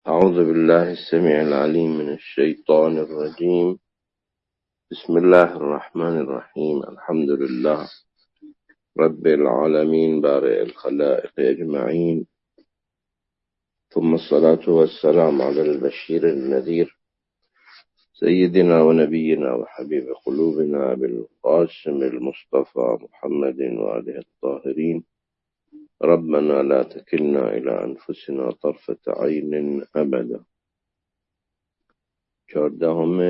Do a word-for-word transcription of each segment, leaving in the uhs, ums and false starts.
أعوذ بالله السميع العليم من الشيطان الرجيم. بسم الله الرحمن الرحيم. الحمد لله رب العالمين بارئ الخلائق أجمعين، ثم الصلاة والسلام على البشير النذير سيدنا ونبينا وحبيب قلوبنا بالقاسم المصطفى محمد وآله الطاهرين. ربنا لا تكلنا إلى أنفسنا طرفة عين أبدا. چهاردهم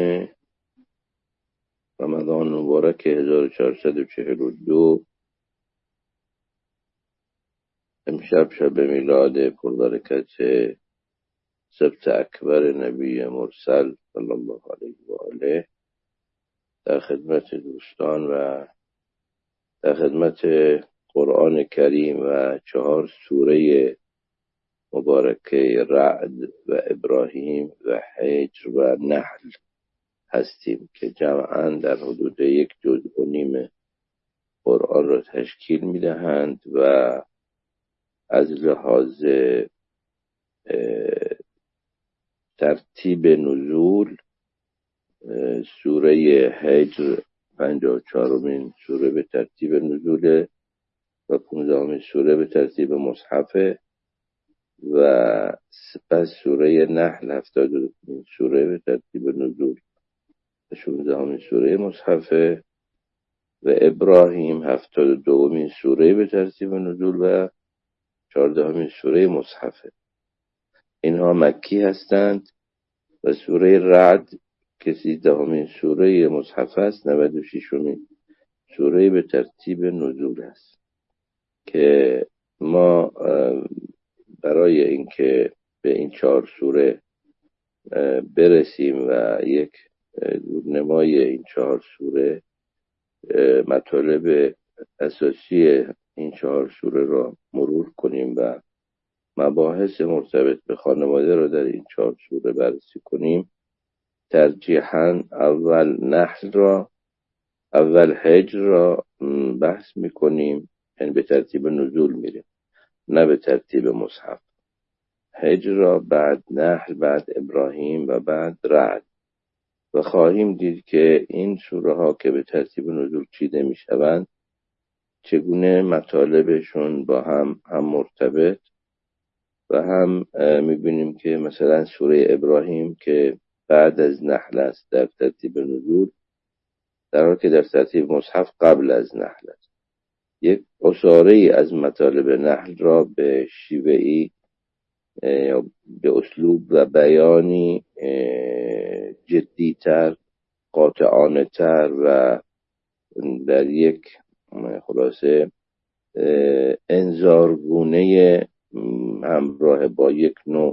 رمضان مبارک هزار و چهارصد و چهل و دو، امشب شب میلاد پربرکت سبت اکبر نبی مرسل صلی الله علیه و آله، در خدمت دوستان و در خدمت قرآن کریم و چهار سوره مبارکه رعد و ابراهیم و حجر و نحل هستیم که جمعاً در حدود یک جزء و نیم قرآن را تشکیل میدهند و از لحاظ ترتیب نزول سوره حجر پنجاه و چهارمین سوره به ترتیب نزول و پانزدهمین سوره به ترتیب مصحفه و سپس سوره نحل هفتاد و دومین سوره به ترتیب نزول و شانزدهمین سوره مصحفه و ابراهیم هفتاد و دومین سوره به ترتیب نزول و چهاردهمین سوره مصحفه. اینها مکی هستند و سوره رعد که سیزدهمین سوره مصحفه است نود و ششمین سوره به ترتیب نزول است که ما برای اینکه به این چهار سوره برسیم و یک نمای این چهار سوره مطالب اساسی این چهار سوره را مرور کنیم و مباحث مرتبط به خانواده را در این چهار سوره بررسی کنیم، ترجیحاً اول نحل را اول حجر را بحث میکنیم، یعنی به ترتیب نزول میریم نه به ترتیب مصحف. حجر را بعد نحل، بعد ابراهیم و بعد رعد و خواهیم دید که این سوره ها که به ترتیب نزول چیده می شوند چگونه مطالبشون با هم هم مرتبط و هم می بینیم که مثلا سوره ابراهیم که بعد از نحل است در ترتیب نزول، در حالی که در ترتیب مصحف قبل از نحل است. یک عصاره از مطالب نحل را به شیوهی یا به اسلوب و بیانی جدیتر، قاطعانه تر و در یک خلاصه انذارگونه همراه با یک نوع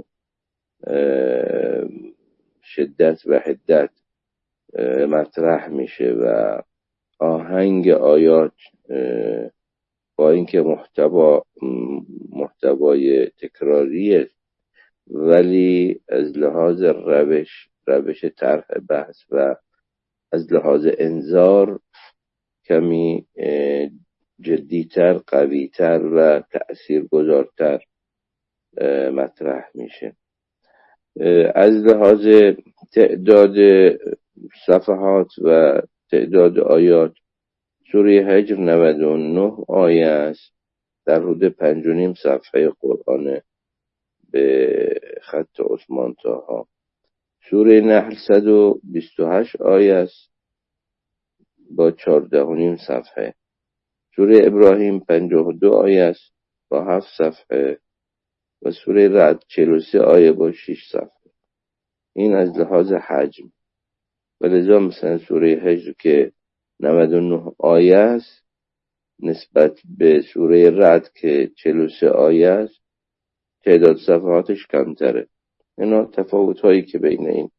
شدت و حدت مطرح میشه و آهنگ آیات با اینکه محتوا محتوای تکراریه ولی از لحاظ روش روش طرح بحث و از لحاظ انذار کمی جدیتر، قویتر و تأثیرگذارتر مطرح میشه. از لحاظ تعداد صفحات و تعداد آیات سوره حجر نود و نه آیه است، در حدود پنج و نیم صفحه قرآن به خط عثمان طاها. سوره نحل صد و بیست و هشت آیه است با چهارده و نیم صفحه. سوره ابراهیم پنجاه و دو آیه است با هفت صفحه و سوره رعد چهل و سه آیه با شش صفحه. این از لحاظ حجم. ولذا مثلا سوره حجر که نود و نه آیه است نسبت به سوره رعد که چهل و سه آیه است تعداد صفحاتش کمتره. اینا تفاوت هایی که بین این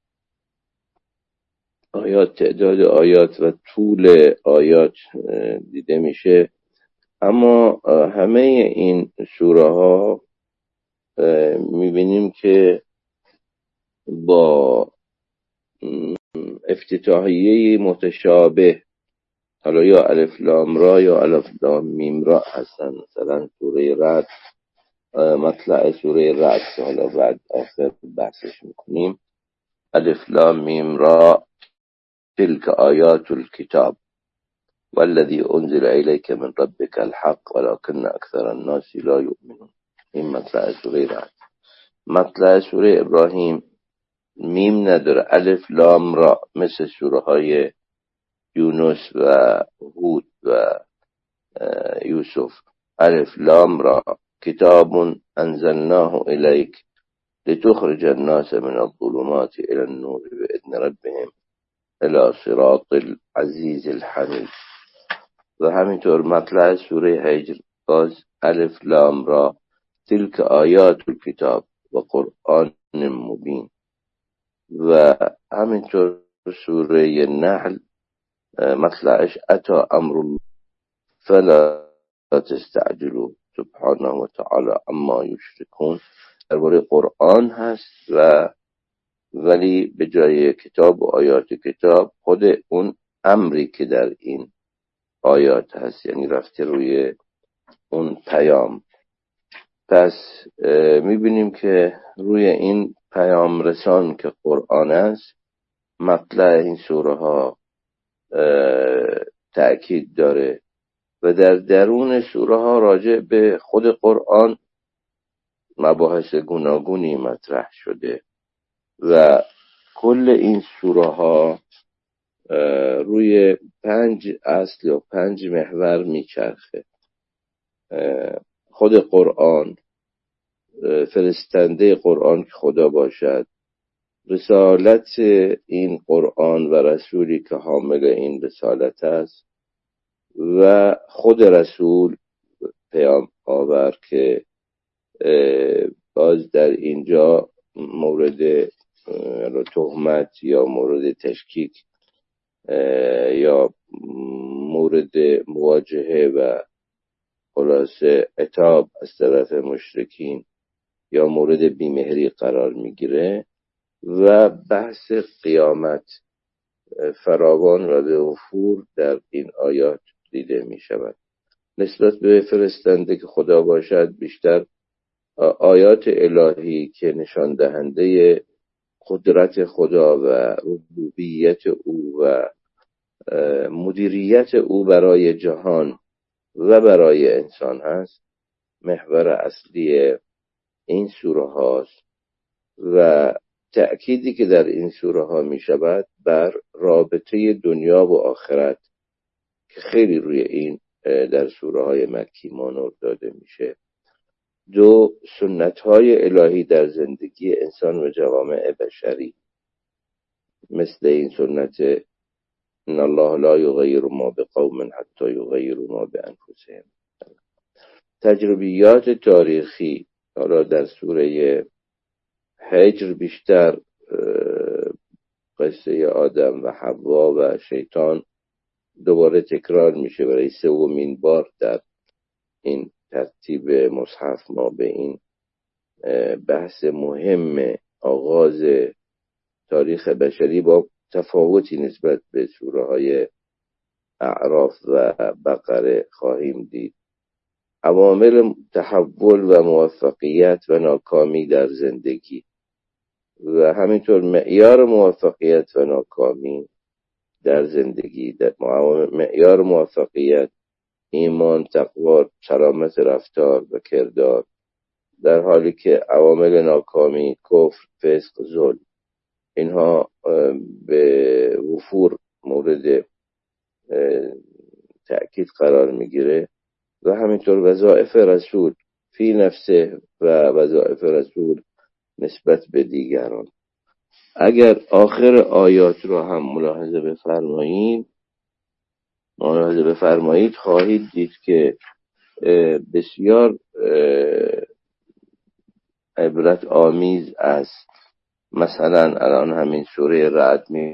آیات، تعداد آیات و طول آیات دیده میشه. اما همه این سوره ها میبینیم که با افتتاحیه متشابه، حالا یا الف لام را یا الف لام میم را هستن. مثلا سوره رعد مطلع سوره رعد که حالا بعد آخر بحثش میکنیم. الف لام میم را تلك آیات الكتاب والذی انزل الیک من ربک الحق ولكن اکثر الناس لا یؤمنون. این مطلع سوره رعد. مطلع سوره ابراهیم میم نداره، الف لام را، مثل سوره های یونس و هود و یوسف. الف لام را کتاب انزلناه الیک لتخرج الناس من الظلمات الى النور باذن ربهم الى صراط العزیز الحمید. و همینطور مطلع سوره هجر باز الف لام را تلك آیات الکتاب و قرآن مبین. و همینطور سوره نحل مطلعش اتا امر الله فلا تستعجلوا سبحانه و تعالی اما یشرکون. درباره قرآن هست و ولی به جای کتاب و آیات کتاب خود اون امری که در این آیات هست، یعنی رفته روی اون پیام. پس میبینیم که روی این پیام رسان که قرآن است مطلع این سوره ها تأکید داره و در درون سوره ها راجع به خود قرآن مباحث گوناگونی مطرح شده و کل این سوره ها روی پنج اصل یا پنج محور میچرخه. خود قرآن، فرستنده قرآن که خدا باشد، رسالت این قرآن و رسولی که حامل این رسالت است و خود رسول پیام آور که باز در اینجا مورد تهمت یا مورد تشکیک یا مورد مواجهه و خلاصه عتاب از طرف مشرکین یا مورد بیمهری قرار میگیره و بحث قیامت فراوان و به وفور در این آیات دیده می شود. نسبت به فرستنده که خدا باشد بیشتر آیات الهی که نشان دهنده قدرت خدا و ربوبیت او و مدیریت او برای جهان و برای انسان هست محور اصلی این سوره هاست و تأکیدی که در این سوره ها می شود بر رابطه دنیا و آخرت که خیلی روی این در سوره های مکی مانور داده میشه. دو، سنت های الهی در زندگی انسان و جوامع بشری، مثل این سنت ان الله لا یغیر ما بقوم حتی یغیروا ما بانفسهم. تجربیات تاریخی، حالا در سوره هجر بیشتر قصه آدم و حوا و شیطان دوباره تکرار میشه برای سومین بار در این ترتیب مصحف ما به این بحث مهم آغاز تاریخ بشری با تفاوتی نسبت به سوره های اعراف و بقره خواهیم دید. عوامل تحول و موفقیت و ناکامی در زندگی و همینطور معیار موفقیت و ناکامی در زندگی. در معیار موفقیت ایمان، تقوا، سلامت رفتار و کردار، در حالی که عوامل ناکامی کفر، فسق، ظلم، اینها به وفور مورد تأکید قرار میگیره. و همینطور وظایف رسول فی نفسه و وظایف رسول نسبت به دیگران. اگر آخر آیات رو هم ملاحظه بفرمایید ملاحظه بفرمایید خواهید دید که بسیار عبرت آمیز است. مثلا الان همین سوره رعد می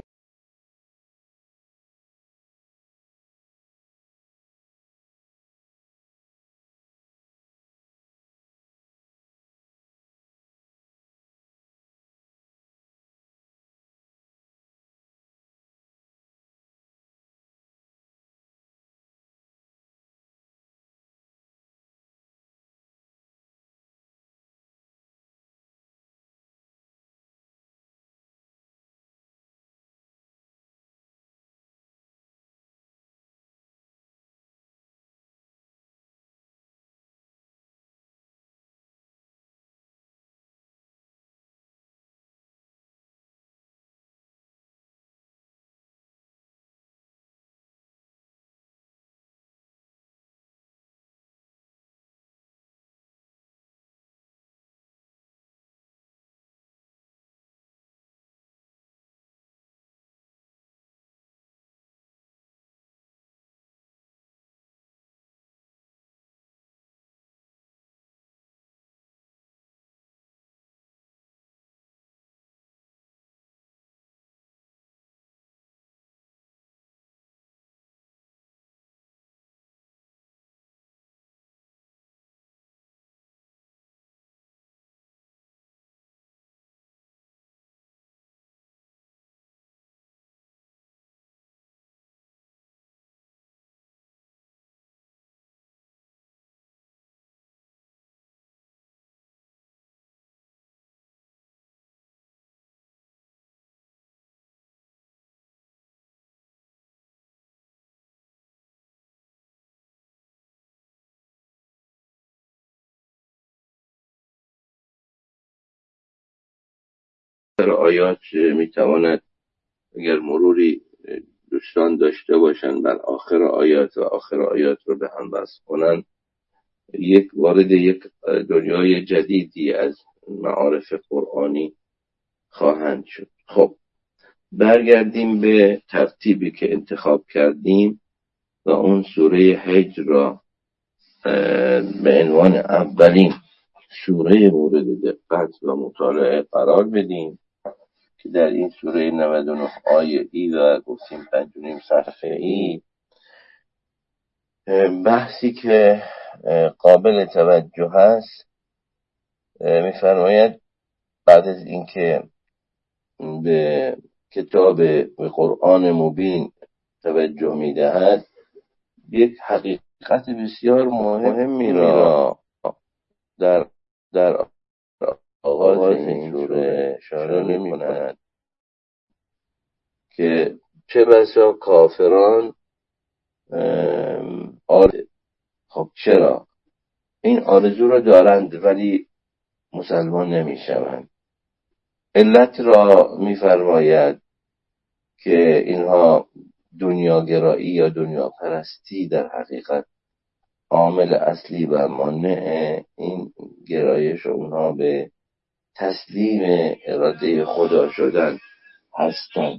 آیات میتواند اگر مروری دوستان داشته باشند بر آخر آیات و آخر آیات رو به هم وصل کنند، یک وارد یک دنیای جدیدی از معارف قرآنی خواهند شد. خب برگردیم به ترتیبی که انتخاب کردیم و اون سوره حجر را به عنوان اولین سوره مورد دقت و مطالعه قرار بدیم که در این سوره نود و نه آیه ای و گفتیم پنج و نیم صفحه ای بحثی که قابل توجه هست می‌فرماید بعد از اینکه به کتاب به قرآن مبین توجه می‌دهد، یک حقیقت بسیار مهمی را در در آغاز این سوره اشاره می‌کند که چه بسا کافران آرزو. خب چرا این آرزو را دارند ولی مسلمان نمی‌شوند؟ علت را می‌فرماید که اینها دنیاگرایی یا دنیاپرستی در حقیقت عامل اصلی و مانع این گرایش اونها به تسلیم اراده خدا شدن هستند.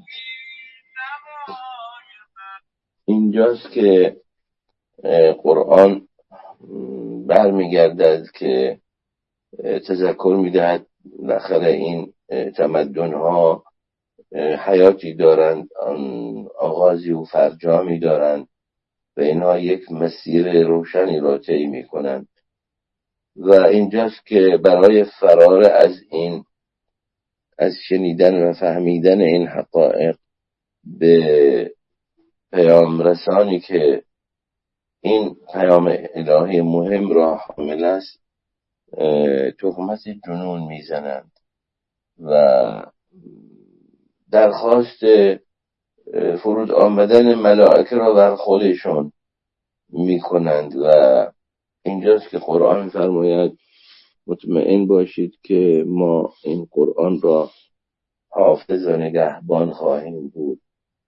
اینجاست که قرآن برمیگردد که تذکر میدهد بالاخره این تمدن ها حیاتی دارند، آغازی و فرجامی دارند و اینها یک مسیر روشنی را طی میکنند و اینجاست که برای فرار از این از شنیدن و فهمیدن این حقایق به پیام رسانی که این پیام الهی مهم را حامل است تهمت جنون میزنند و درخواست فرود آمدن ملائکه را بر خودشون میکنند و اینجاست که قرآن می‌فرماید مطمئن باشید که ما این قرآن را حافظ و نگهبان خواهیم بود.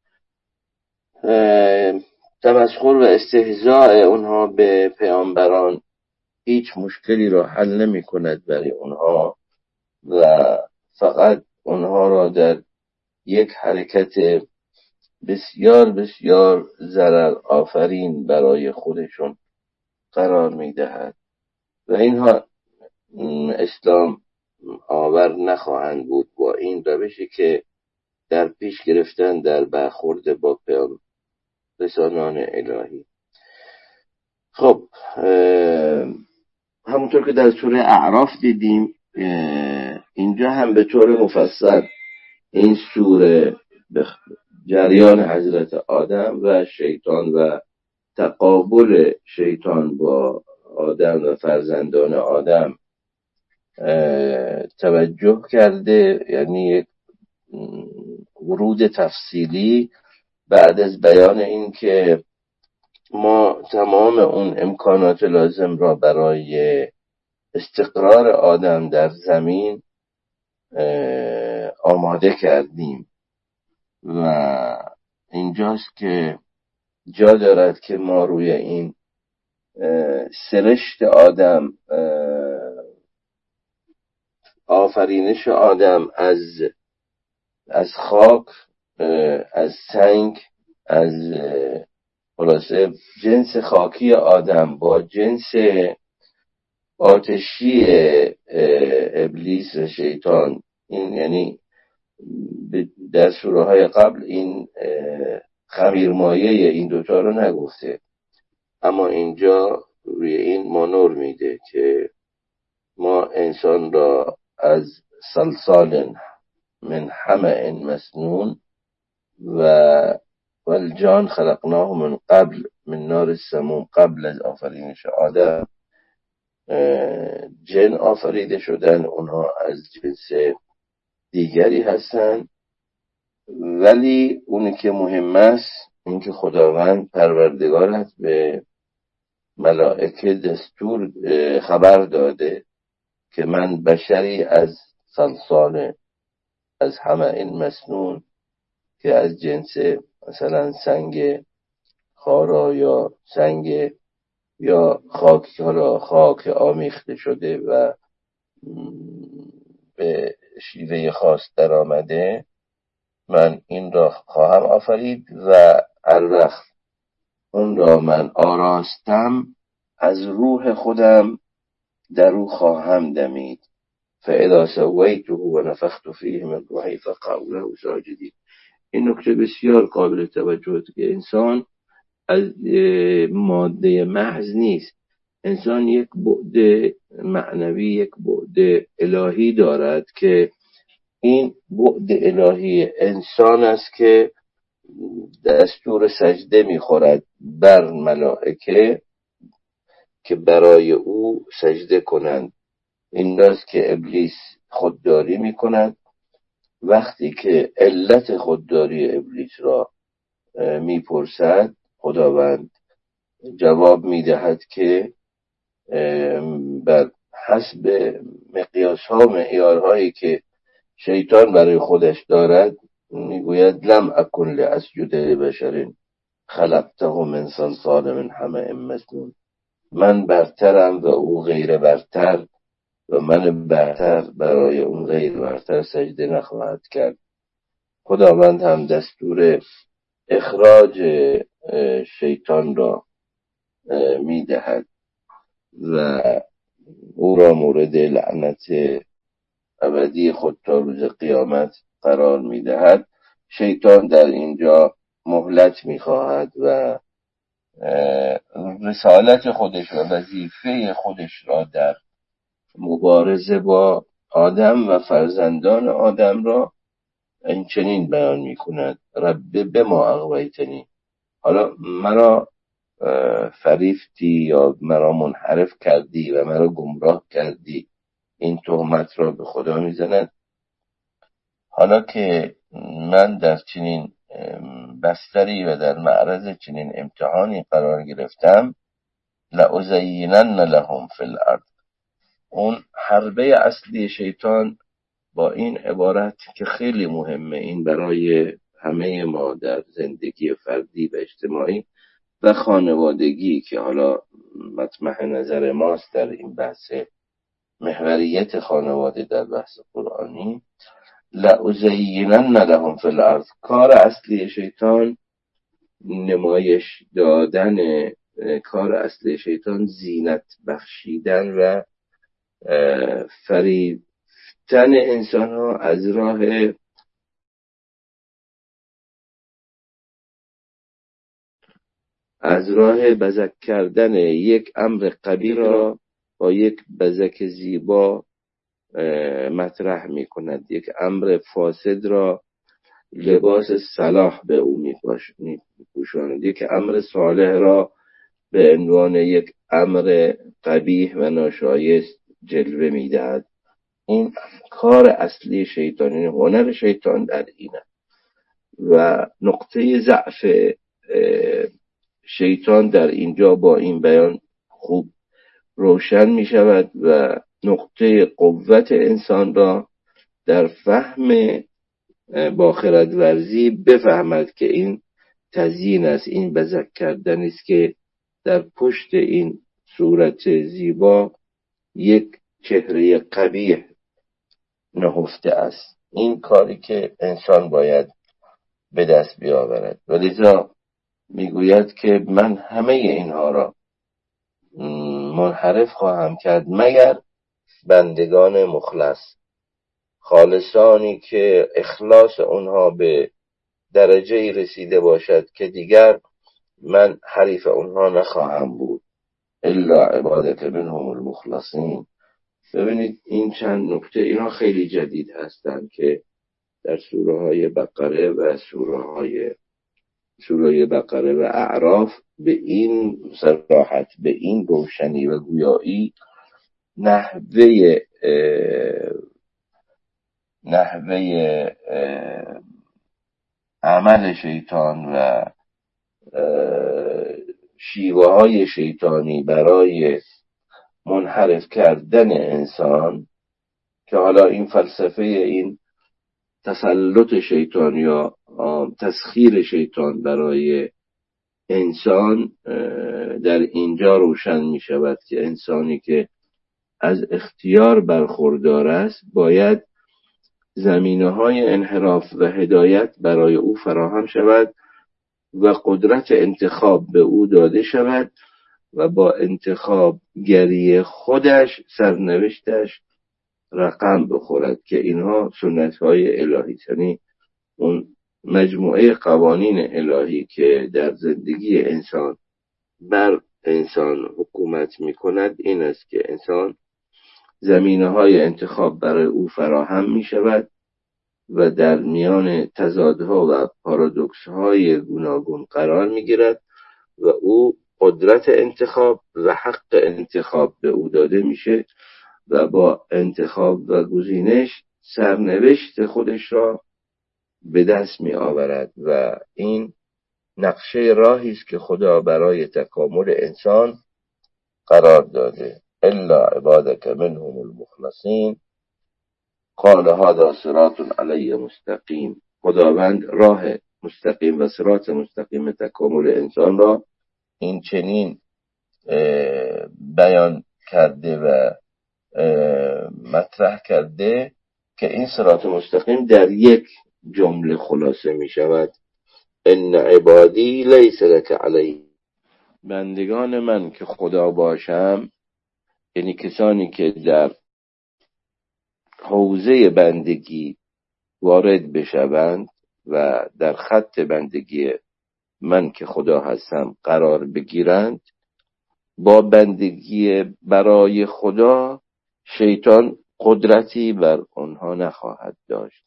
تمسخر و استهزاء اونها به پیامبران هیچ مشکلی را حل نمی کند برای اونها و فقط اونها را در یک حرکت بسیار بسیار ضرر آفرین برای خودشون قرار می دهد و اینها اسلام آور نخواهند بود با این روشی که در پیش گرفتن در برخورد با پیام رسانان الهی. خب همونطور که در سوره اعراف دیدیم اینجا هم به طور مفصل این سوره به جریان حضرت آدم و شیطان و تقابل شیطان با آدم و فرزندان آدم توجه کرده، یعنی یک ورود تفصیلی بعد از بیان این که ما تمام اون امکانات لازم را برای استقرار آدم در زمین آماده کردیم و اینجاست که جا دارد که ما روی این سرشت آدم، آفرینش آدم از از خاک، از سنگ، از خلاصه جنس خاکی آدم با جنس آتشی ابلیس و شیطان، این یعنی در سوره های قبل این خمیرمایه این دوتا رو نگفته، اما اینجا روی این مانور میده که ما انسان را از صلصال من حمأ مسنون و والجان خلقناه من قبل من نار السموم، قبل از آفرینش آدم جن آفریده شدن، اونها از جنس دیگری هستند، ولی اونی که مهم است این که خداوند پروردگارت به ملائکه دستور خبر داده که من بشری از صلصال از حمأ مسنون که از جنس مثلا سنگ خارا یا سنگ یا خاک خاک آمیخته شده و به شیوه خاص در آمده، من این را خواهم آفرید و الوقت اون را من آراستم، از روح خودم در او خواهم دمید. فاذا سویته و نفخت فیه من روحی فقعوا له ساجدین. این نکته بسیار قابل توجه که انسان از ماده محض نیست، انسان یک بعد معنوی، یک بعد الهی دارد که این بعد الهی انسان است که دستور سجده میخورد بر ملائکه که برای او سجده کنند. این است که ابلیس خودداری میکند. وقتی که علت خودداری ابلیس را میپرسد، خداوند جواب میدهد که بر حسب مقیاس ها معیارهایی که شیطان برای خودش دارد میگوید لم اکن لاسجد لبشر خلقته من صلصال من حمأ مسنون. من برترم و او غیر برتر و من برتر برای اون غیر برتر سجده نخواهد کرد. خداوند هم دستور اخراج شیطان را میدهد و او را مورد لعنت ابدی خود تا روز قیامت قرار میدهد. شیطان در اینجا مهلت میخواهد و رسالت خودش و وظیفه خودش را در مبارزه با آدم و فرزندان آدم را این چنین بیان میکند: رب بما اغویتنی، حالا مرا فریفتی یا مرا منحرف کردی و مرا گمراه کردی. این تهمت را به خدا میزند. حالا که من در چنین بستری و در معرض چنین امتحانی قرار گرفتم، لأزینن لهم فی الارض. اون حربه اصلی شیطان با این عبارت که خیلی مهمه، این برای همه ما در زندگی فردی و اجتماعی و خانوادگی که حالا مطمح نظر ماست در این بحث محوریت خانواده در بحث قرآنی، لأزینن لهم فی الارض. کار اصلی شیطان نمایش دادن، کار اصلی شیطان زینت بخشیدن و فریفتن انسان ها از راه از راه بزک کردن یک امر قبیح را با یک بزک زیبا مطرح می کند. یک امر فاسد را لباس صلاح به او می پوشاند. یک امر صالح را به عنوان یک امر قبیح و ناشایست جلوه می دهد. این کار اصلی شیطان، این هنر شیطان در اینه و نقطه ضعف شیطان در اینجا با این بیان خوب روشن می شود و نقطه قوت انسان را در فهم با خردورزی بفهمد که این تزیین است، این بزک کردن است که در پشت این صورت زیبا یک چهره قبیح نهفته است. این کاری که انسان باید به دست بیاورد. ولذا میگوید که من همه اینها را منحرف خواهم کرد مگر بندگان مخلص، خالصانی که اخلاص اونها به درجه رسیده باشد که دیگر من حریف اونها نخواهم بود. الا عبادک منهم المخلصین. ببینید این چند نکته اینا خیلی جدید هستند که در سوره های بقره و سوره های سوره بقره و اعراف به این صراحت، به این روشنی و گویایی نحوه نحوه عمل شیطان و شیوه های شیطانی برای منحرف کردن انسان، که حالا این فلسفه این تسلط شیطان یا تسخیر شیطان برای انسان در اینجا روشن می شود که انسانی که از اختیار برخوردار است باید زمینه‌های انحراف و هدایت برای او فراهم شود و قدرت انتخاب به او داده شود و با انتخاب گری خودش سرنوشتش رقم بخورد که اینها سنت‌های الهی، یعنی اون مجموعه قوانین الهی که در زندگی انسان بر انسان حکومت می‌کند این است که انسان زمینه‌های انتخاب برای او فراهم می‌شود و در میان تضادها و پارادوکس‌های گوناگون قرار می‌گیرد و او قدرت انتخاب و حق انتخاب به او داده میشه و با انتخاب و گزینش سرنوشت خودش را به دست می آورد و این نقشه راهی است که خدا برای تکامل انسان قرار داده. الا عبادك منهم المخلصین قال هذا صراط علی مستقیم. خداوند راه مستقیم و صراط مستقیم تکامل انسان را این چنین بیان کرده و مطرح کرده که این صراط مستقیم در یک جمله خلاصه می شود: ان عبادی لیس لک علی. بندگان من که خدا باشم، یعنی کسانی که در حوزه بندگی وارد بشوند و در خط بندگی من که خدا هستم قرار بگیرند، با بندگی برای خدا شیطان قدرتی بر آنها نخواهد داشت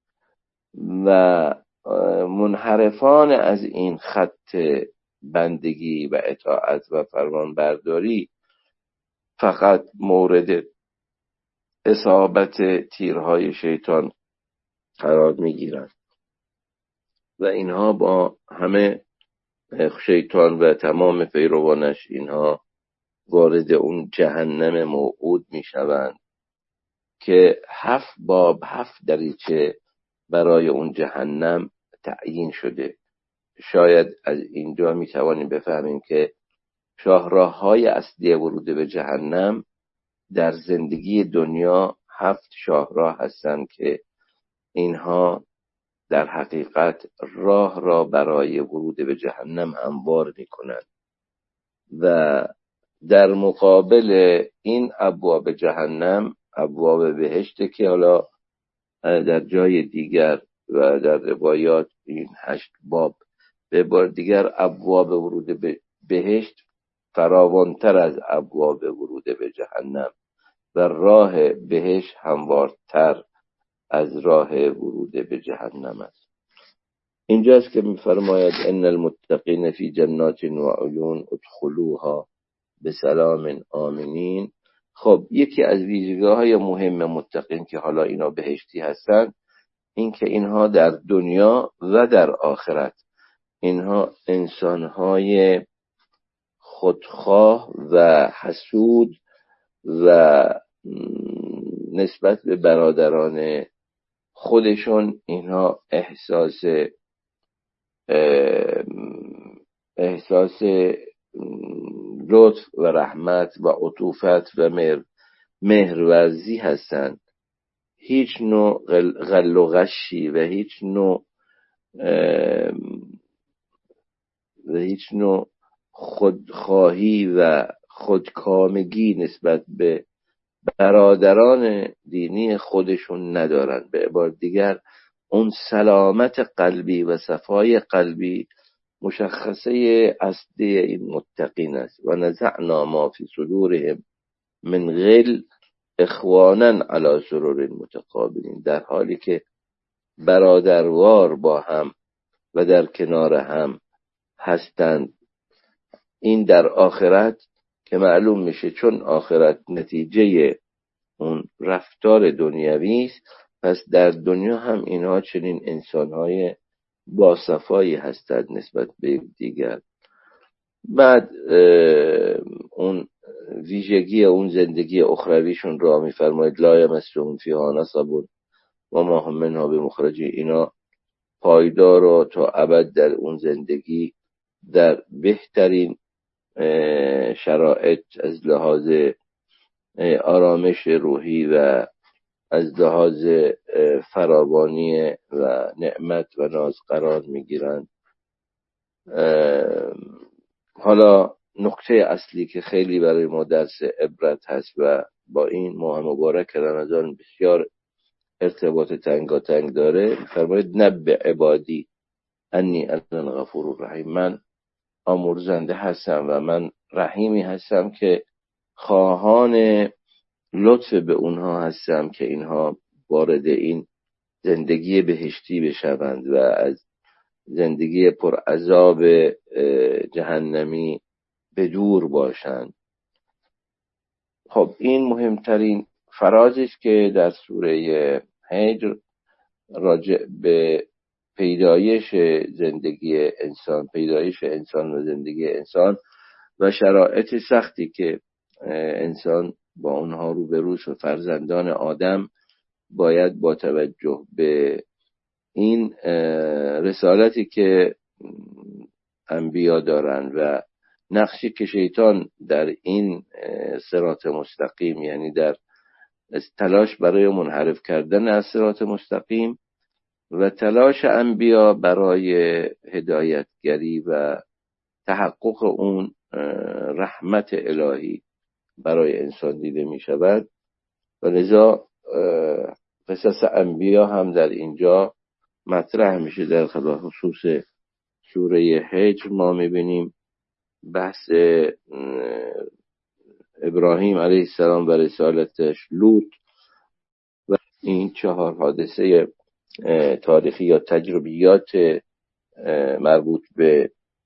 و منحرفان از این خط بندگی و اطاعت و فرمانبرداری فقط مورد اصابت تیرهای شیطان قرار میگیرند و اینها با همه شیطان و تمام پیروانش اینها وارد اون جهنم موعود میشوند که هفت باب هفت دریچه برای اون جهنم تعیین شده. شاید از اینجا میتوانیم بفهمیم که شاهراه‌های اصلی ورود به جهنم در زندگی دنیا هفت شاهراه هستند که اینها در حقیقت راه را برای ورود به جهنم هموار می‌کنند و در مقابل این ابواب جهنم ابواب بهشت که حالا در جای دیگر و در روایات این هشت باب به بار دیگر ابواب ورود به بهشت فراوانتر از ابواب ورود به جهنم و راه بهشت هموارتر از راه ورود به جهنم است. اینجاست که می‌فرماید ان المتقین فی جنات و عیون ادخلوها بسلام آمنین. خب یکی از ویژگی‌های مهم متقین که حالا اینا بهشتی هستند این که اینها در دنیا و در آخرت اینها انسان‌های خودخواه و حسود و نسبت به برادران خودشون اینها احساس احساس لطف و رحمت و عطوفت و مهر مهرورزی هستند. هیچ نوع غل و غشی و هیچ نوع و هیچ نوع خودخواهی و خودکامگی نسبت به برادران دینی خودشون ندارن. به عبارت دیگر اون سلامت قلبی و صفای قلبی مشخصه اصلی این متقین است. و نزعنا ما فی صدورهم من غل اخوانا علی سرور متقابلین، در حالی که برادروار با هم و در کنار هم هستند. این در آخرت که معلوم میشه چون آخرت نتیجه اون رفتار دنیوی است، پس در دنیا هم اینها چنین انسانهای با صفایی هستند نسبت به دیگر. بعد اون ویژگی اون زندگی اخرویشون را میفرماید لا یمسهم فیها نصب و ما هم منها بمخرجین، اینا پایدار و تا ابد در اون زندگی در بهترین شرایط از لحاظ آرامش روحی و از لحاظ فراوانی و نعمت و ناز قرار میگیرند. حالا نکته اصلی که خیلی برای ما درس عبرت هست و با این ماه مبارک رمضان بسیار ارتباط تنگاتنگ داره، فرماید نبع عبادی انی انا غفور الرحیم، من آمرزنده هستم و من رحیمی هستم که خواهان لطف به اونها هستم که اینها وارد این زندگی بهشتی بشوند و از زندگی پر عذاب جهنمی به دور باشند. خب این مهمترین فرازی است که در سوره هجر راجع به پیدایش زندگی انسان، پیدایش انسان و زندگی انسان و شرایط سختی که انسان با اونها روبروست و فرزندان آدم باید با توجه به این رسالتی که انبیا دارن و نقشی که شیطان در این صراط مستقیم، یعنی در تلاش برای منحرف کردن از صراط مستقیم و تلاش انبیا برای هدایتگری و تحقق اون رحمت الهی برای انسان دیده می شود و لذا قصص انبیا هم در اینجا مطرح میشه. در خصوص سوره هجر ما میبینیم بحث ابراهیم علیه السلام و رسالتش، لوط و این چهار حادثه تاریخی یا تجربیات مربوط به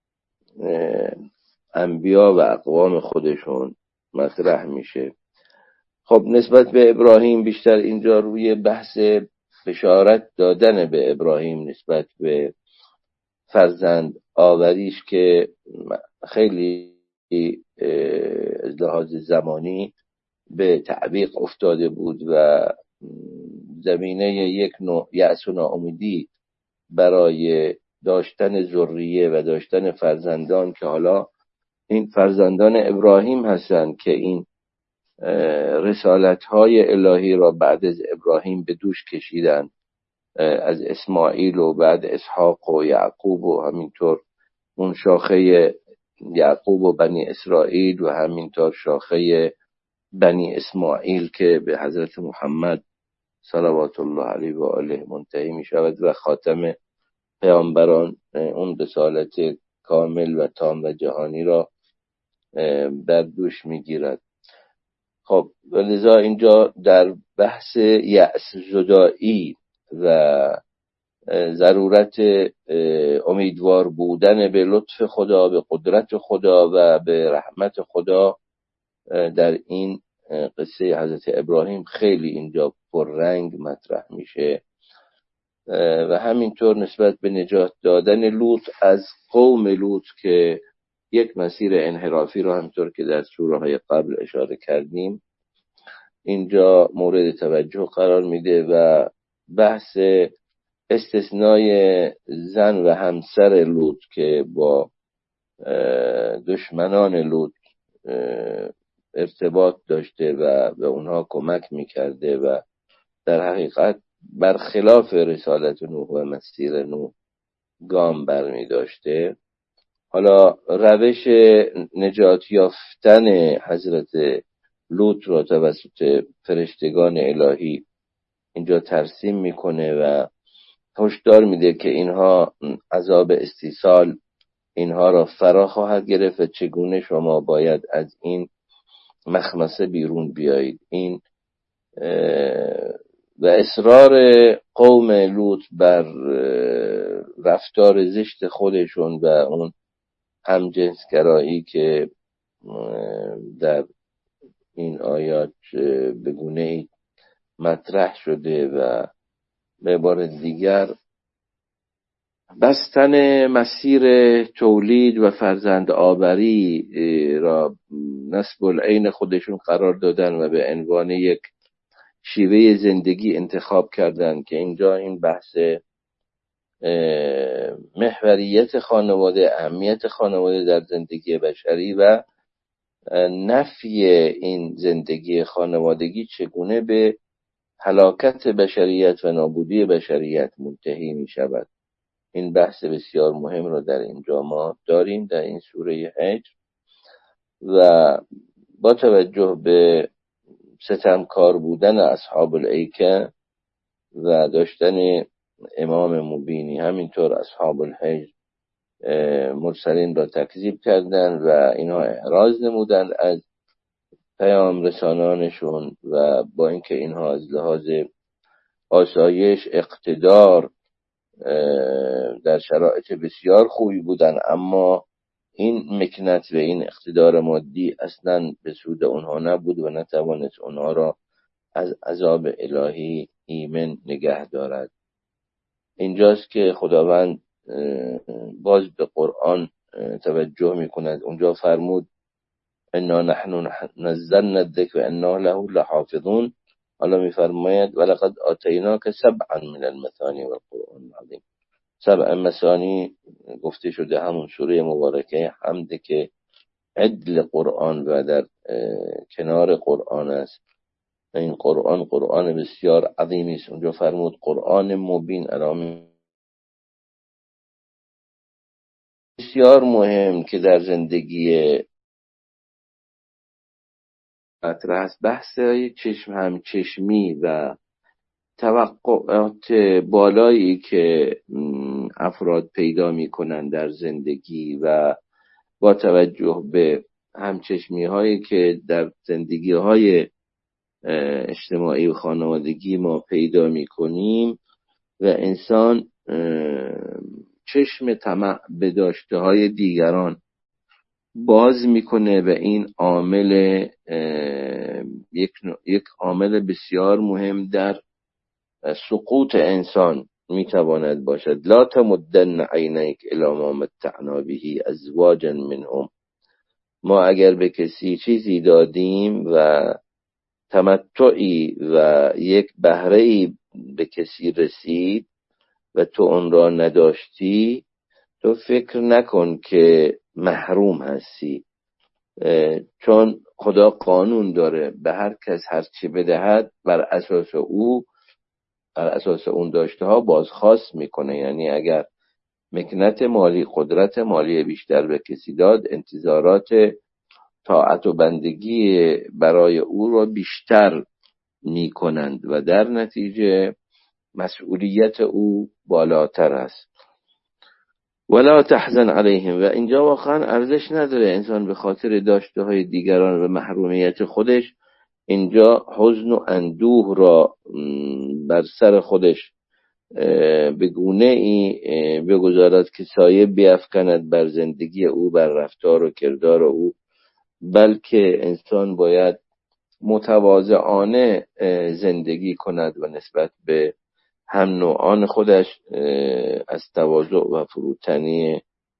انبیا و اقوام خودشون مطرح میشه. خب نسبت به ابراهیم بیشتر اینجا روی بحث بشارت دادن به ابراهیم نسبت به فرزند آوریش که خیلی از لحاظ زمانی به تعویق افتاده بود و زمینه یک نوع یأس و ناامیدی برای داشتن ذریه و داشتن فرزندان که حالا این فرزندان ابراهیم هستند که این رسالت‌های الهی را بعد از ابراهیم به دوش کشیدن، از اسماعیل و بعد اسحاق و یعقوب و همینطور اون شاخه یعقوب و بنی اسرائیل و همینطور شاخه بنی اسماعیل که به حضرت محمد صلوات الله علیه و آله منتهی می شود و خاتم پیامبران اون رسالت کامل و تام و جهانی را بر دوش می گیرد. خب ولذا اینجا در بحث یأس زدایی و ضرورت امیدوار بودن به لطف خدا، به قدرت خدا و به رحمت خدا در این قصه حضرت ابراهیم خیلی اینجا پررنگ مطرح میشه و همینطور نسبت به نجات دادن لوط از قوم لوط که یک مسیر انحرافی را همطور که در سوره های قبل اشاره کردیم اینجا مورد توجه قرار میده و بحث استثنای زن و همسر لوط که با دشمنان لوط ارتباط داشته و به اونها کمک میکرده و در حقیقت برخلاف رسالت نوح و مسیر نوح گام برمی داشته. حالا روش نجات یافتن حضرت لوط را توسط فرشتگان الهی اینجا ترسیم میکنه و هشدار میده که اینها عذاب استیصال اینها را فرا خواهد گرفت و چگونه شما باید از این مخمسه بیرون بیایید. این و اصرار قوم لوط بر رفتار زشت خودشون و اون همجنسگرایی که در این آیات به گونه‌ای مطرح شده و به عبارت دیگر بستن مسیر تولید و فرزند آوری را نسب العین خودشون قرار دادن و به عنوان یک شیوه زندگی انتخاب کردن که اینجا این بحث محوریت خانواده، اهمیت خانواده در زندگی بشری و نفی این زندگی خانوادگی چگونه به هلاکت بشریت و نابودی بشریت منتهی می شود. این بحث بسیار مهم رو در اینجا ما داریم در این سوره هجر و با توجه به ستمکار بودن اصحاب الایکه و داشتن امام مبینی، همینطور اصحاب الحجر مرسلین را تکذیب کردن و اینها اعراض نمودن از پیام رسانانشون و با اینکه اینها از لحاظ آسایش اقتدار در شرایط بسیار خوبی بودن، اما این مکنت و این اقتدار مادی اصلا به سود اونها نبود و نتوانست اونها را از عذاب الهی ایمن نگه دارد. اینجاست که خداوند باز به قرآن توجه میکند. اونجا فرمود انا نحن نزلنا الذکر و انا له لحافظون. حالا میفرماید ولقد آتیناک سبعا من المثانی والقرآن العظیم. سبع مثانی گفته شده همون سوره مبارکه حمد که عدل قرآن و در کنار قرآن است. این قرآن قرآن بسیار عظیمی است. اونجا فرمود قرآن مبین الامی. بسیار مهم که در زندگی مطرح است بحث چشم هم چشمی و توقعات بالایی که افراد پیدا می کنند در زندگی و با توجه به همچشمی هایی که در زندگی های اجتماعی و خانوادگی ما پیدا می کنیم و انسان چشم طمع به داشته های دیگران باز میکنه و این عامل یک یک عامل بسیار مهم در سقوط انسان میتواند باشد. لا تمدن عینیک الی ما متعنا به ازواجا منهم. ما اگر به کسی چیزی دادیم و تمتعی و یک بهره‌ای به کسی رسید و تو اون را نداشتی، تو فکر نکن که محروم هستی، چون خدا قانون داره به هر کس هر چی بدهد بر اساس او بر اساس اون داشته ها بازخواست میکنه. یعنی اگر مکنت مالی، قدرت مالی بیشتر به کسی داد، انتظارات طاعت و بندگی برای او را بیشتر میکنند و در نتیجه مسئولیت او بالاتر است. ولا تحزن علیهم. و اینجا واقعا ارزش نداره انسان به خاطر داشته های دیگران و محرومیت خودش اینجا حزن و اندوه را بر سر خودش به گونه ای بگذارد که سایه بیفکند بر زندگی او، بر رفتار و کردار او، بلکه انسان باید متواضعانه زندگی کند و نسبت به هم نوعان خودش از تواضع و فروتنی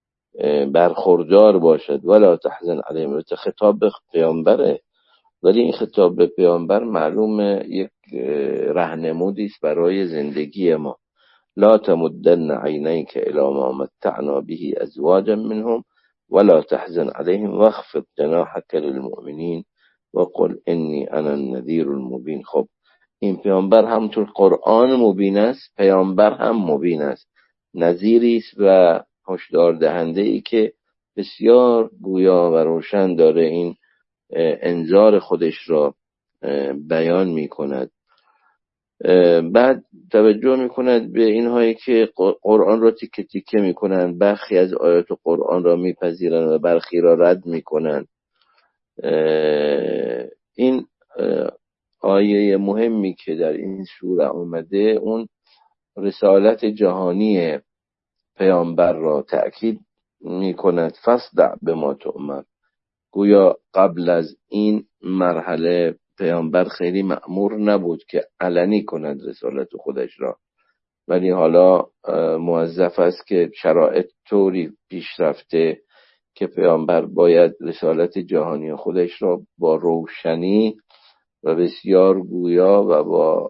برخوردار باشد. ولا تحزن علیهم. خطاب به پیامبره، ولی این خطاب به پیامبر معلومه یک راهنمودی است برای زندگی ما. لا تمدن عینیک الی ما متعنا به ازواجا منهم ولا تحزن علیهم واخفض جناحك للمؤمنین وقل انی انا النذیر المبین. خب این پیامبر همونطور قرآن مبین است، پیامبر هم مبین است، نذیری است و هشدار دهنده ای که بسیار گویا و روشن داره این انذار خودش را بیان می کند. بعد توجه می کند به اینهایی که قرآن را تیکه تیکه می کنند، برخی از آیات قرآن را می پذیرند و برخی را رد می کنند. این آیه مهمی که در این سوره اومده اون رسالت جهانی پیامبر را تأکید می کند. فاصدع بما تؤمر. گویا قبل از این مرحله پیامبر خیلی مأمور نبود که علنی کند رسالت خودش را، ولی حالا موظف است که شرایط طوری پیش رفته که پیامبر باید رسالت جهانی خودش را با روشنی و بسیار گویا و با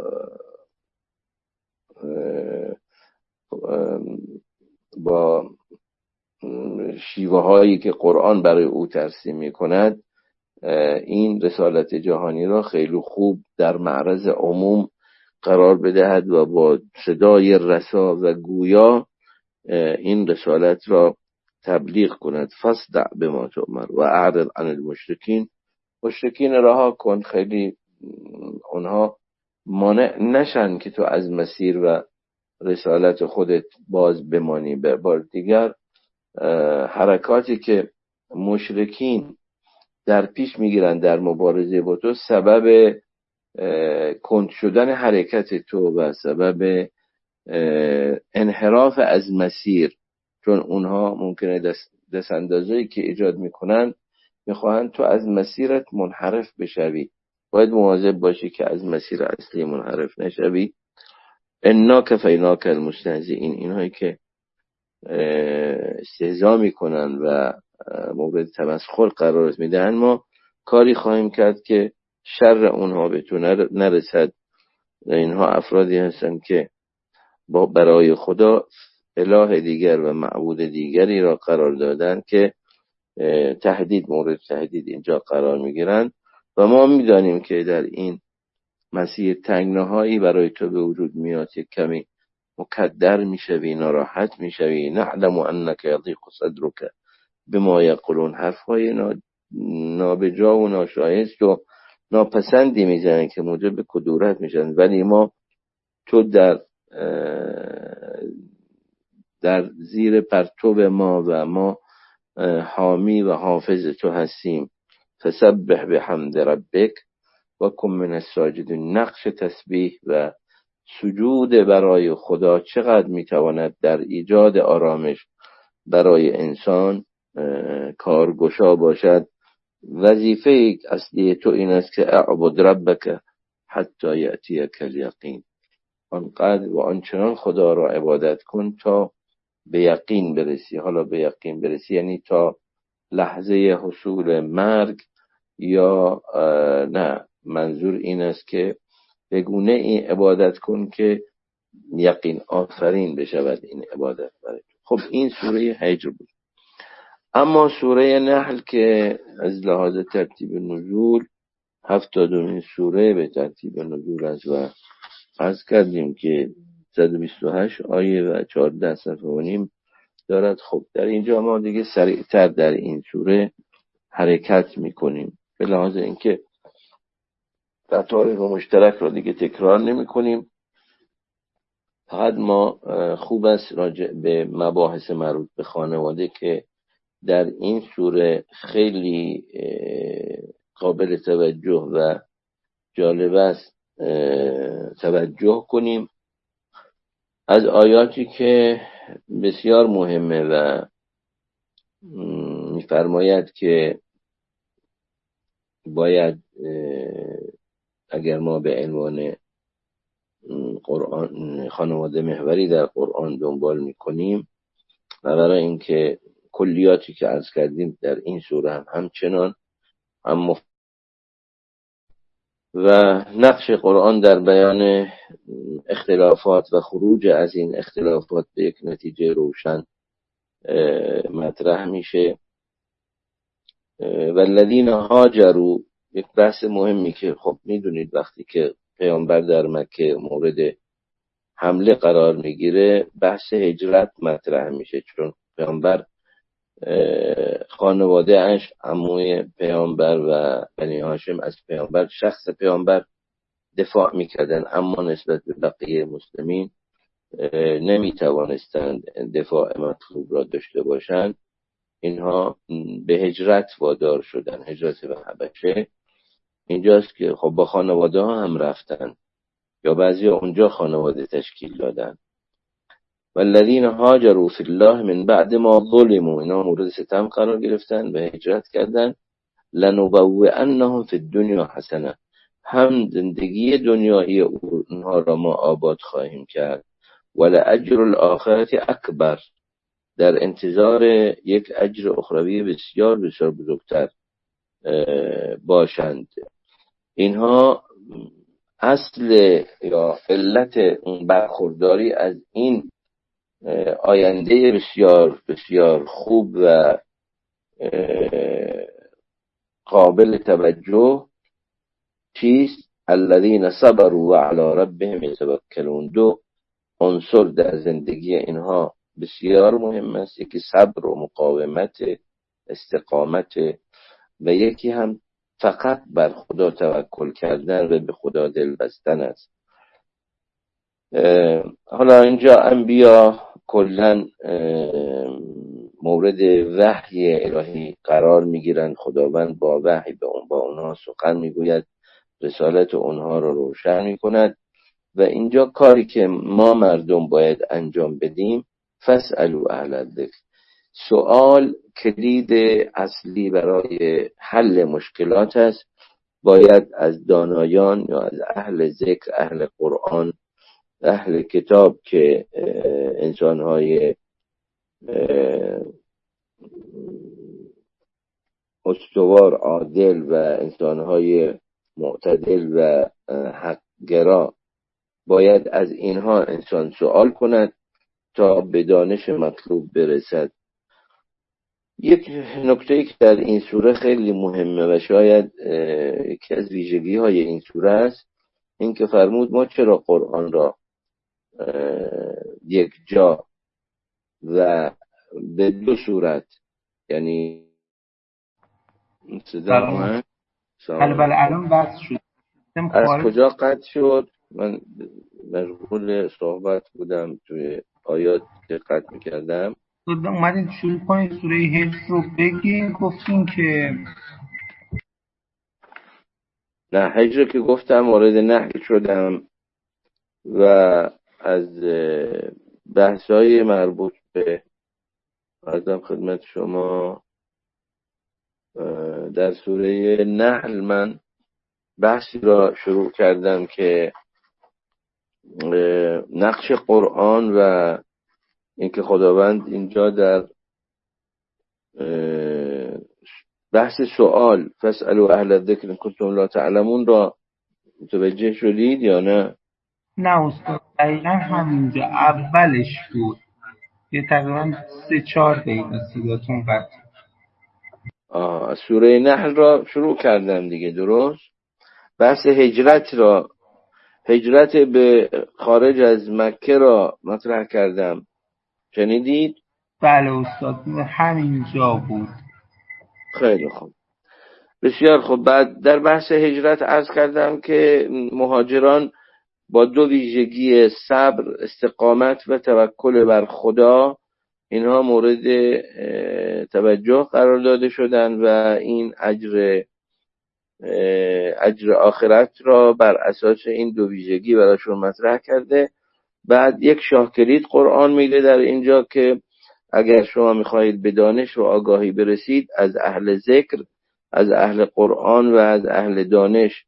با شیوه هایی که قرآن برای او ترسیم می کند این رسالت جهانی را خیلی خوب در معرض عموم قرار بدهد و با صدای رسا و گویا این رسالت را تبلیغ کند. فاصدع بما تؤمر و اعرض عن المشرکین، مشرکین رها کن، خیلی اونها مانع نشن که تو از مسیر و رسالت خودت باز بمانی. به بار دیگر حرکاتی که مشرکین در پیش میگیرن در مبارزه با تو سبب کند شدن حرکت تو و سبب انحراف از مسیر، چون اونها ممکنه دست, دست اندازه‌ای که ایجاد میکنن میخواهند تو از مسیرت منحرف بشوی. باید مواظب باشی که از مسیر اصلی منحرف نشوی. انا کفیناک المستهزئین، اینهایی که استهزا میکنن و مورد تمسخر قرار میدن ما کاری خواهیم کرد که شر اونها به تو نرسد. اینها افرادی هستند که با برای خدا اله دیگر و معبود دیگری را قرار دادن که تهدید مورد تهدید اینجا قرار میگیرن و ما میدانیم که در این مسیر تنگناهایی برای تو به وجود میاد، یک کمی مکدر میشوی، ناراحت میشوی. نعلم انک یضیق صدرک بما یقولون، حرفهای نابجا و ناشایست و ناپسندی میزنن که موجب کدورت میشن، ولی ما تو در در زیر پرتو ما و ما حامی و حافظ تو هستیم. فسبح بحمد ربک و کن من الساجدین. نقش تسبیح و سجود برای خدا چقدر میتواند در ایجاد آرامش برای انسان کارگشا باشد. وظیفه اصلی تو این است که اعبد ربک حتی یأتیک الیقین، آنقدر و آنچنان خدا را عبادت کن تا به یقین برسی. حالا به یقین برسی یعنی تا لحظه حصول مرگ، یا نه، منظور این است که بگونه این عبادت کن که یقین آفرین بشود این عبادت برای تو. خب این سوره هجر بود. اما سوره نحل که از لحاظ ترتیب نزول هفتادمین سوره به ترتیب نزول است و عرض کردیم که صد و بیست و هشت آیه و چهارده صفحه و نیم دارد. خب در اینجا ما دیگه سریعتر در این سوره حرکت میکنیم به لحاظ اینکه مطالب مشترک را دیگه تکرار نمی کنیم. فقط ما خوب است راجع به مباحث مربوط به خانواده که در این سوره خیلی قابل توجه و جالب است توجه کنیم. از آیاتی که بسیار مهمه و می‌فرماید که باید اگر ما به عنوان قرآن خانواده محوری در قرآن دنبال میکنیم و برای اینکه کلیاتی که عرض کردیم در این سوره هم همچنان هم مف... و نقش قرآن در بیان اختلافات و خروج از این اختلافات به یک نتیجه روشن مطرح میشه. والذین هاجروا، یک بحث مهمی که خب میدونید وقتی که پیامبر در مکه مورد حمله قرار میگیره بحث هجرت مطرح میشه، چون پیامبر خانواده اش عموی پیامبر و بنی هاشم از پیامبر، شخص پیامبر دفاع میکردن، اما نسبت به بقیه مسلمین نمیتوانستند دفاع مطلوب را داشته باشند. اینها به هجرت وادار شدن، هجرت به حبشه. اینجاست که خب با خانواده ها هم رفتن یا بعضی اونجا خانواده تشکیل دادن. والذین هاجروا فی الله من بعد ما ظلموا، اینا مورد ستم قرار گرفتن و هجرت کردن. لنبوئنهم فی الدنیا حسنه، هم زندگی دنیایی اونها را ما آباد خواهیم کرد. ولأجر الآخرة اکبر، در انتظار یک اجر اخروی بسیار بسیار بزرگتر باشند. اینها اصل یا علت اون برخورداری از این آینده بسیار بسیار خوب و قابل توجه چیست؟ الذین صبروا و علی ربهم یتوکلون. دو عنصر در زندگی اینها بسیار مهم است، یکی صبر و مقاومت، استقامت، و یکی هم فقط بر خدا توکل کردن و به خدا دل بستن است. حالا اینجا انبیا کلن مورد وحی الهی قرار میگیرند. خداوند با وحی به اون با اونها سخن میگوید، رسالت اونها رو روشن میکند. و اینجا کاری که ما مردم باید انجام بدیم، فاسألوا اهل الذکر، سوال کلید اصلی برای حل مشکلات است. باید از دانایان یا از اهل ذکر، اهل قرآن، اهل کتاب که انسانهای استوار عادل و انسانهای معتدل و حقگرا، باید از اینها انسان سوال کند تا به دانش مطلوب برسد. یک نکته که در این سوره خیلی مهمه و شاید یکی از ویژگی های این سوره است، این که فرمود ما چرا قرآن را یک جا و به دو صورت، یعنی صدا من بله بله الان بحث شد. از کجا قطع شد؟ من مشغول صحبت بودم توی آیات که قطع میکردم. اومدین شروع کنید سوره هجر رو بگین. گفتین که نه، هجر که گفتم وارد نحل شدم و از بحث‌های مربوط به عرضم خدمت شما در سوره نحل من بحثی را شروع کردم که نقش قرآن و اینکه خداوند اینجا در بحث سوال فاسألوا اهل الذکر ان کنتم لا تعلمون را متوجه شدید یا نه؟ نه استاد، دقیقا همینجا اولش بود، یه تقریبا سه چهار دقیقه صداتون قطع. آه سوره نحل را شروع کردم دیگه، درست؟ بحث هجرت را، هجرت به خارج از مکه را مطرح کردم، شنیدید؟ بله استاد، همینجا بود. خیلی خوب، بسیار خوب. بعد در بحث هجرت عرض کردم که مهاجران با دو ویژگی صبر، استقامت و توکل بر خدا، اینها مورد توجه قرار داده شدن و این اجر اجر آخرت را بر اساس این دو ویژگی براشون مطرح کرده. بعد یک شاه کلید قرآن میده در اینجا که اگر شما میخواهید به دانش و آگاهی برسید، از اهل ذکر، از اهل قرآن و از اهل دانش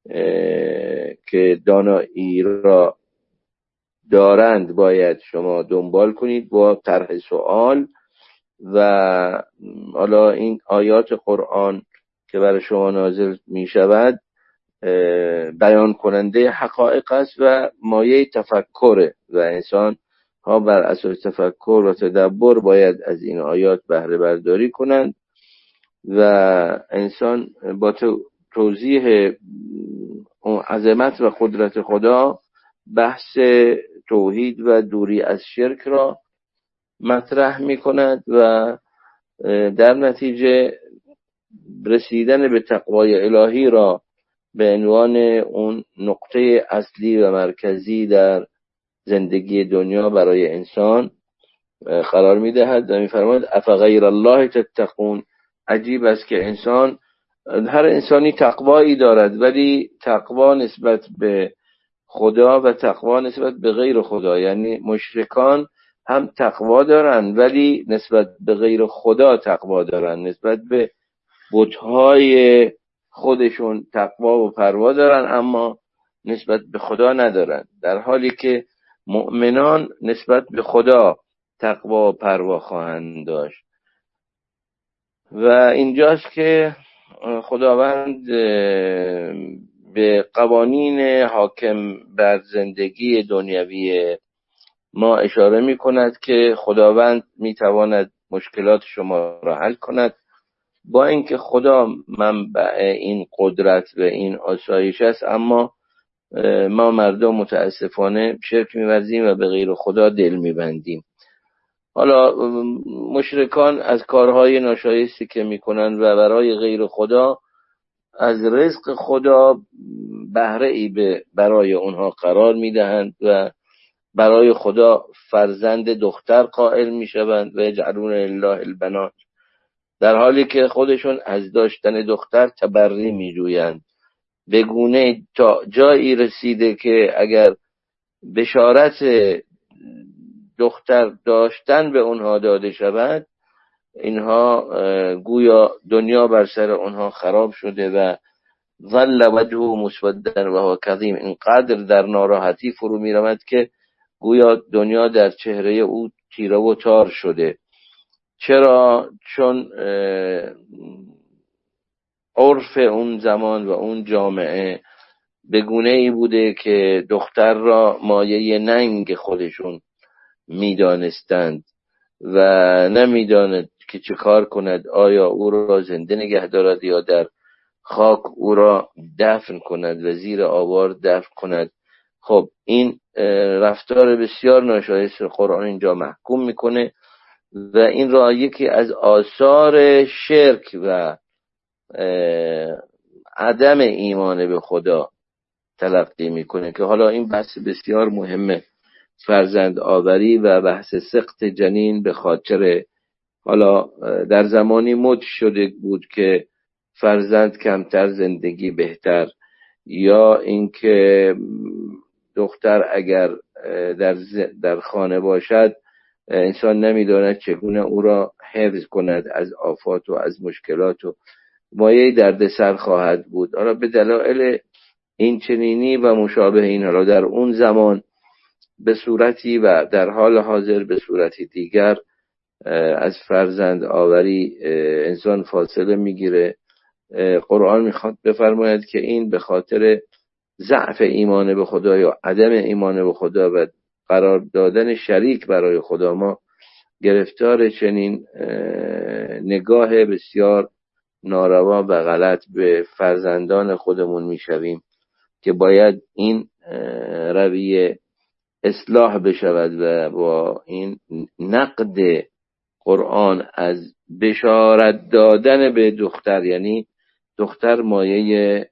که دانایی را دارند باید شما دنبال کنید با طرح سوال. و حالا این آیات قرآن که برای شما نازل می شود بیان کننده حقایق است و مایه تفکره و انسان ها بر اساس تفکر و تدبر باید از این آیات بهره برداری کنند و انسان با توضیح عظمت و قدرت خدا بحث توحید و دوری از شرک را مطرح می کند و در نتیجه رسیدن به تقوای الهی را به عنوان اون نقطه اصلی و مرکزی در زندگی دنیا برای انسان قرار می دهد و می فرماید افغیر الله تتقون. عجیب است که انسان، هر انسانی تقوایی دارد، ولی تقوا نسبت به خدا و تقوا نسبت به غیر خدا، یعنی مشرکان هم تقوا دارن ولی نسبت به غیر خدا تقوا دارن، نسبت به بت‌های خودشون تقوا و پروا دارن اما نسبت به خدا ندارن، در حالی که مؤمنان نسبت به خدا تقوا و پروا خواهند داشت. و اینجاست که خداوند به قوانین حاکم بر زندگی دنیوی ما اشاره می کند که خداوند می تواند مشکلات شما را حل کند، با اینکه خدا منبع این قدرت و این آسایش است، اما ما مردم متاسفانه شرک می‌ورزیم و به غیر خدا دل می‌بندیم. حالا مشرکان از کارهای ناشایستی که می‌کنند و برای غیر خدا از رزق خدا بهره ای به برای اونها قرار می‌دهند و برای خدا فرزند دختر قائل می‌شوند و یجعلون لله البنات، در حالی که خودشون از داشتن دختر تبری می‌جویند. به گونه تا جایی رسیده که اگر بشارت دختر داشتن به اونها داده شود، اینها گویا دنیا بر سر اونها خراب شده و ظل وجهه مسودا و هو کظیم، اینقدر در ناراحتی فرو می رود که گویا دنیا در چهره او تیره و تار شده. چرا؟ چون عرف اون زمان و اون جامعه به گونه ای بوده که دختر را مایه ننگ خودشون میدانستند و نمیداند که چه کار کند، آیا او را زنده نگه دارد یا در خاک او را دفن کند و زیر آوار دفن کند. خب این رفتار بسیار ناشایست قرآن اینجا محکوم میکنه و این را یکی از آثار شرک و عدم ایمان به خدا تلقی میکنه، که حالا این بحث بسیار مهمه، فرزند آوری و بحث سقط جنین. به خاطر حالا در زمانی مد شده بود که فرزند کمتر زندگی بهتر، یا اینکه دختر اگر در در خانه باشد انسان نمیداند چگونه او را حفظ کند از آفات و از مشکلات و مایه دردسر خواهد بود. حالا به دلایل این چنینی و مشابه این، حالا در اون زمان به صورتی و در حال حاضر به صورتی دیگر از فرزند آوری انسان فاصله میگیره. قرآن میخواد بفرماید که این به خاطر ضعف ایمان به خدا یا عدم ایمان به خدا و قرار دادن شریک برای خدا ما گرفتار چنین نگاه بسیار ناروا و غلط به فرزندان خودمون میشویم که باید این رویه اصلاح بشود و با این نقد قرآن از بشارت دادن به دختر، یعنی دختر مایه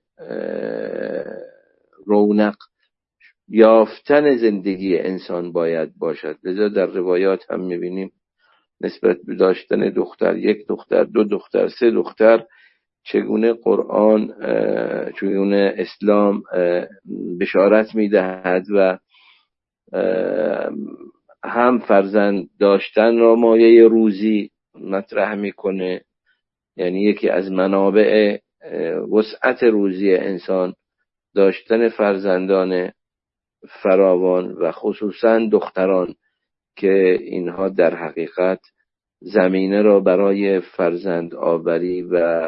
رونق یافتن زندگی انسان باید باشد. لذا در روایات هم میبینیم نسبت به داشتن دختر، یک دختر، دو دختر، سه دختر، چگونه قرآن، چگونه اسلام بشارت میدهد و هم فرزند داشتن را مایه روزی مطرح میکنه، یعنی یکی از منابع وسعت روزی انسان داشتن فرزندان فراوان و خصوصا دختران که اینها در حقیقت زمینه را برای فرزند آوری و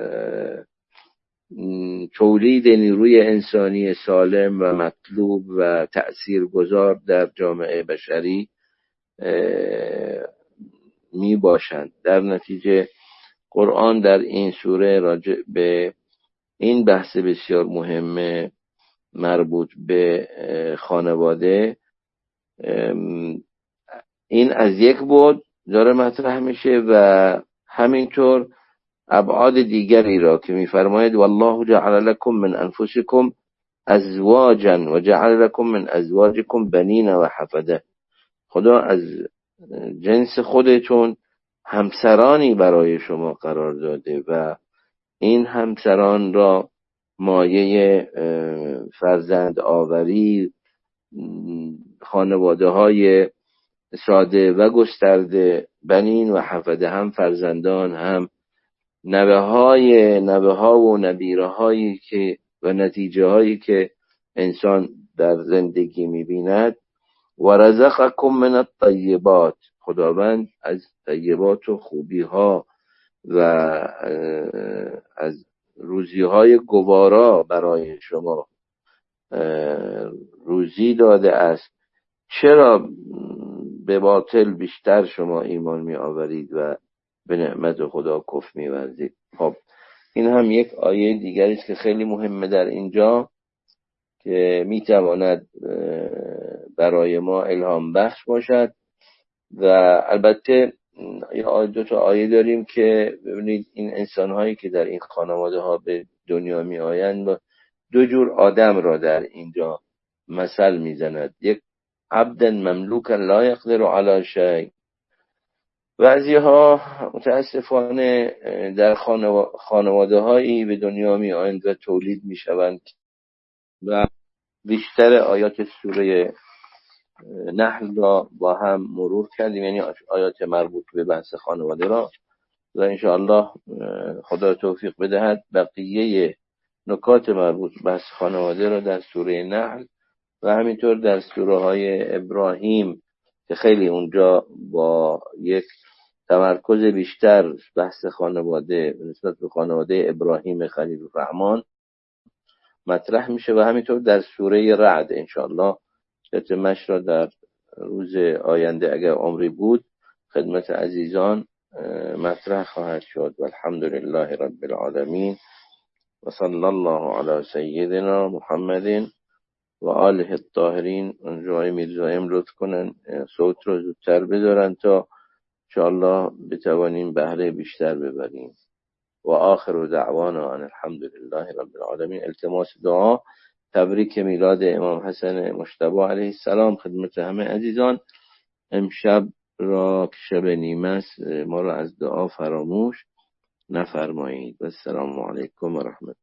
تولید نیروی انسانی سالم و مطلوب و تأثیرگذار در جامعه بشری می باشند. در نتیجه قرآن در این سوره راجع به این بحث بسیار مهم مربوط به خانواده این از یک بعد داره مطرح میشه و همینطور ابعاد دیگری را که میفرماید والله جعل لكم من انفسكم ازواجا و جعل لكم من ازواجكم بنین و حفده، خدا از جنس خودتون همسرانی برای شما قرار داده و این همسران را مایه فرزند آوری، خانواده های ساده و گسترده، بنین و حفده، هم فرزندان هم نوه های نوه ها و نبیره هایی که و نتیجه هایی که انسان در زندگی میبیند. و رزقکم من الطیبات، خداوند از طیبات و خوبی ها و از روزیهای گوارا برای شما روزی داده است، چرا به باطل بیشتر شما ایمان می آورید و به نعمت خدا کفر می ورزید؟ خب این هم یک آیه دیگری است که خیلی مهمه در اینجا که می تواند برای ما الهام بخش باشد. و البته دو تا آیه داریم که ببینید این انسان هایی که در این خانواده ها به دنیا می آیند دو جور آدم را در اینجا مثل می زند. یک عبد مملوک لا یقدر علی شیء. بعضی ها متاسفانه در خانواده هایی به دنیا می آیند و تولید می شوند و بیشتر آیات سوره نحل را با هم مرور کردیم، یعنی آیات مربوط به بحث خانواده را، و انشاءالله خدا توفیق بدهد بقیه نکات مربوط به بحث خانواده را در سوره نحل و همینطور در سوره های ابراهیم که خیلی اونجا با یک تمرکز بیشتر بحث خانواده نسبت به خانواده ابراهیم خلیل الرحمن مطرح میشه، و همینطور در سوره رعد انشاءالله تتمش را در روز آینده اگر عمری بود خدمت عزیزان مطرح خواهد شد. و الحمدلله رب العالمین و صلی الله علی سیدنا محمد و آله الطاهرین. اونجای میرزایم لطف کنن صوت رو زودتر بدارن تا انشاءالله بتوانیم بهره بیشتر ببریم. و آخر دعوانا ان الحمدلله رب العالمین. التماس دعا تبریک میلاد امام حسن مجتبی علیه السلام خدمت همه عزیزان. امشب را که شب نیمه است ما را از دعا فراموش نفرمایید. و السلام علیکم و رحمت